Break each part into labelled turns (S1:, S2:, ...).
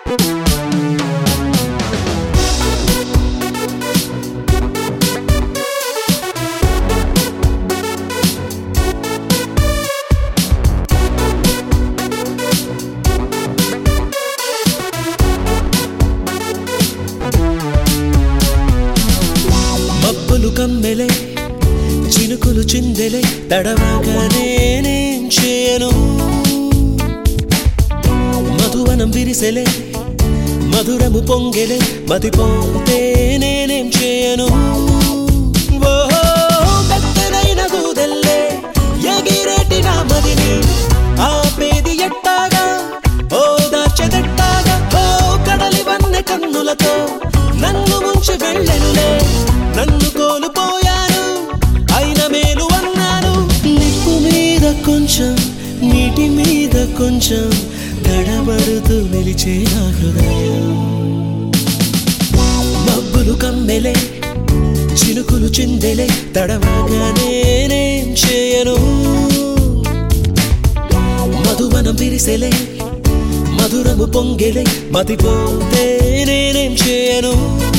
S1: మబ్బులు కమ్మెలే చినుకులు చిందెలే తడవగా నేనేం చేయను మధువనం విరిసెలే మధురము పొంగెలే మతిపోతే నేనేం చేయను పెద్దనైన దూదెల్లే ఎగిరేటి నా మదిని ఆపేది ఎట్టాగా ఓ దాచెదట్టాగా ఓ కడలి వన్నె కన్నులతో నన్ను ముంచి వెళ్ళెనులే నన్ను కోల్పోయాను అయిన మేలు అన్నాను నిప్పు మీద కొంచెం నీటి మీద కొంచెం తడబడుతూ నిలిచే నా హృదయం మబ్బులు కమ్మెలే చినుకులు చిందెలే తడవగా నేనేం చేయను మధువనం విరిసెలే మధురము పొంగెలే మతిపోతే నేనేం చేయను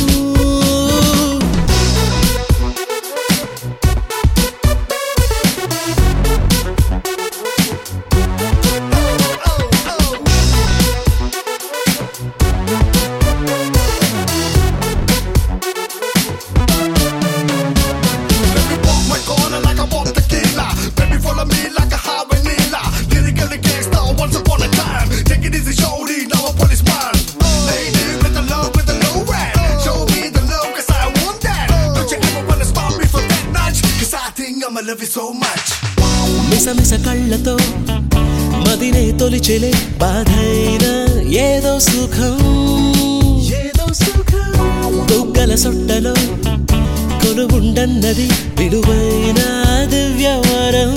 S1: మిసమిస కళ్ళతో మదినే తొలిచెలే బాధైనా ఏదో సుఖం దుగ్గల సొట్టలో కొలువుండన్నది విలువైన దివ్యవరం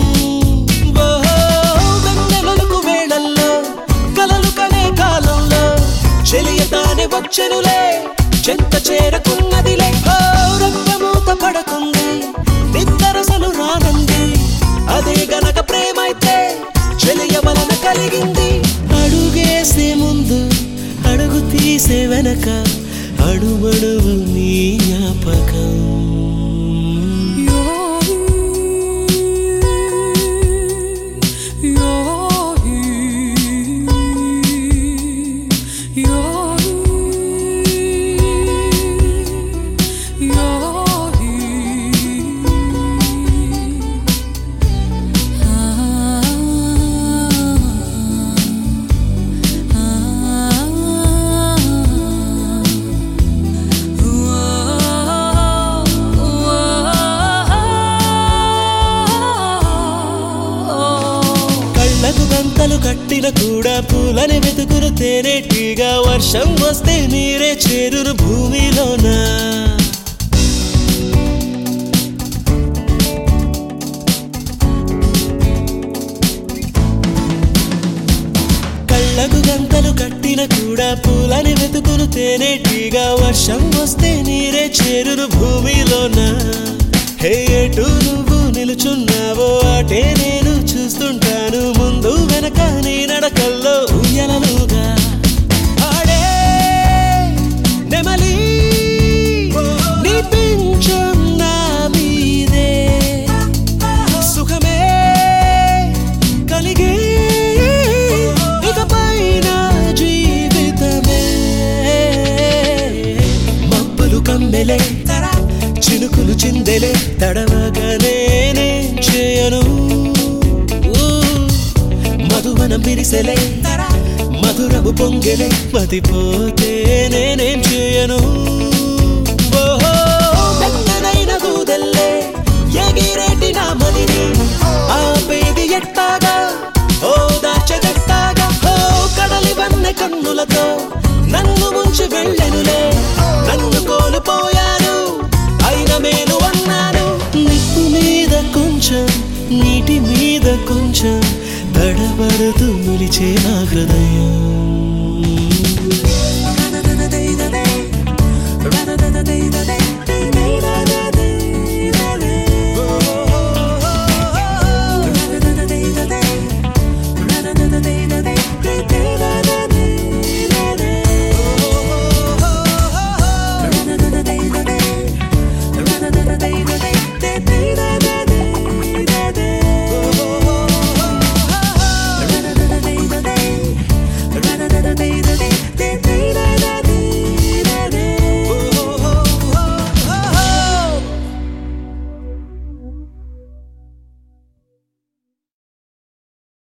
S1: వెన్నెలకు వేళల్లో కలలు కనే కాలంలో చెలియతానే వచ్చెనులే చెంత చేరకున్నదిలే రక్తమూత పడకుంది నిద్దరసలు రానంది అదే గనక ప్రేమైతే చెలియ వలన కలిగింది అడుగేసే ముందు అడుగు తీసే వెనక అడుమడుగు నీ జ్ఞాపకం గంతలు కట్టిన కూడా పూలని వెతుకును తేనెటీగా వర్షం వస్తే నీరే చేరును భూమిలోనా కళ్ళకు గంతలు కట్టిన కూడా పూలని వెతుకును తేనెటీగా వర్షం వస్తే నీరే చేరును భూమిలోనా హే ఎటు నువ్వు నిలుచున్నావో అటే నేను చూస్తుంటాను ముందు వెనక నీ నడకల్లో ఉయ్యలలుగా ఆడే నెమలి నీ పింఛం నా మీదే సుఖమే కలిగే ఇకపైన జీవితమే మబ్బులు కమ్మెలే చినుకులు చిందెలే తడవగా నేనేం చేయను మధువనం విరిసెలే మధురము పొంగెలే మతిపోతే నేనేం చేయను పెద్దనైన దూదెల్లే ఎగిరేటి నా మదిని ఆపేది ఎట్టాగా ఓ దాచెదట్టాగా ఓ కడలి వన్నె కన్నులతో నన్ను ముంచి వెళ్ళెనులే నన్ను కోల్పోయాను అయిన మేలు అన్నాను నిప్పు మీద కొంచెం నీటి మీద కొంచెం తడబడుతూ నిలిచే నా హృదయం